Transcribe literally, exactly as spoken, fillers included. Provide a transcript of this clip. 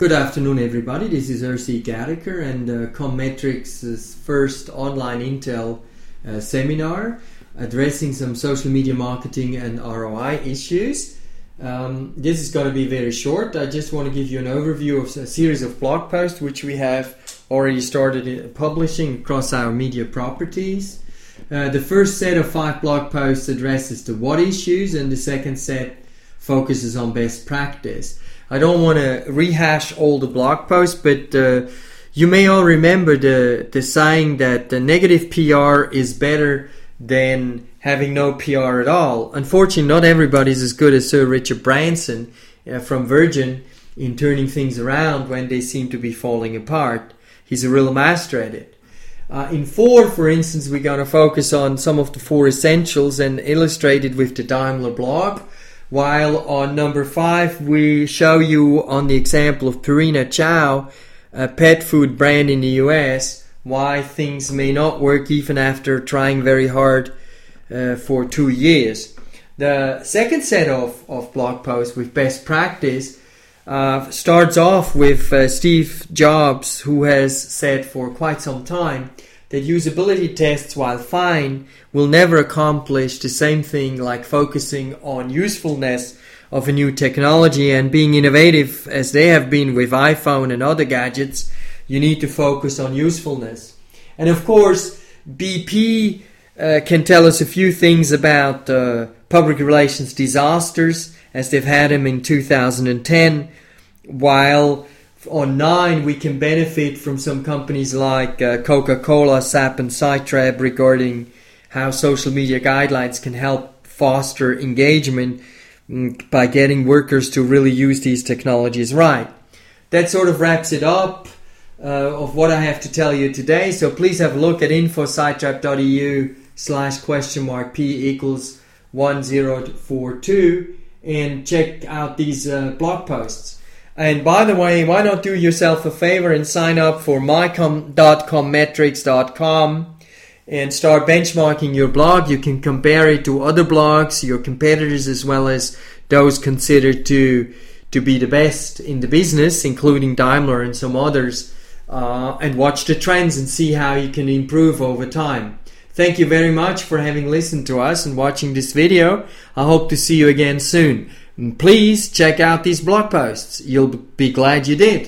Good afternoon, everybody. This is R C Gattaker and uh, Commetrics' first online Intel uh, seminar addressing some social media marketing and R O I issues. Um, this is going to be very short. I just want to give you an overview of a series of blog posts which we have already started publishing across our media properties. Uh, the first set of five blog posts addresses the what issues, and the second set focuses on best practice. I don't want to rehash all the blog posts, but uh, you may all remember the, the saying that the negative P R is better than having no P R at all. Unfortunately, not everybody is as good as Sir Richard Branson uh, from Virgin in turning things around when they seem to be falling apart. He's a real master at it. Uh, in four, for instance, we're going to focus on some of the four essentials and illustrate it with the Daimler blog. While on number five, we show you on the example of Purina Chow, a pet food brand in the U S, why things may not work even after trying very hard uh, for two years. The second set of, of blog posts with best practice uh, starts off with uh, Steve Jobs, who has said for quite some time that usability tests, while fine, will never accomplish the same thing like focusing on usefulness of a new technology and being innovative as they have been with iPhone and other gadgets. You need to focus on usefulness. And of course, B P uh, can tell us a few things about uh, public relations disasters as they've had them in two thousand ten, while on nine, we can benefit from some companies like uh, Coca-Cola, S A P, and Cytrab regarding how social media guidelines can help foster engagement mm, by getting workers to really use these technologies right. That sort of wraps it up uh, of what I have to tell you today. So please have a look at info.cytrab.eu slash question mark P equals one zero four two and check out these uh, blog posts. And by the way, why not do yourself a favor and sign up for my dot commetrics dot com and start benchmarking your blog. You can compare it to other blogs, your competitors, as well as those considered to to be the best in the business, including Daimler and some others, uh, and watch the trends and see how you can improve over time. Thank you very much for having listened to us and watching this video. I hope to see you again soon. Please check out these blog posts. You'll be glad you did.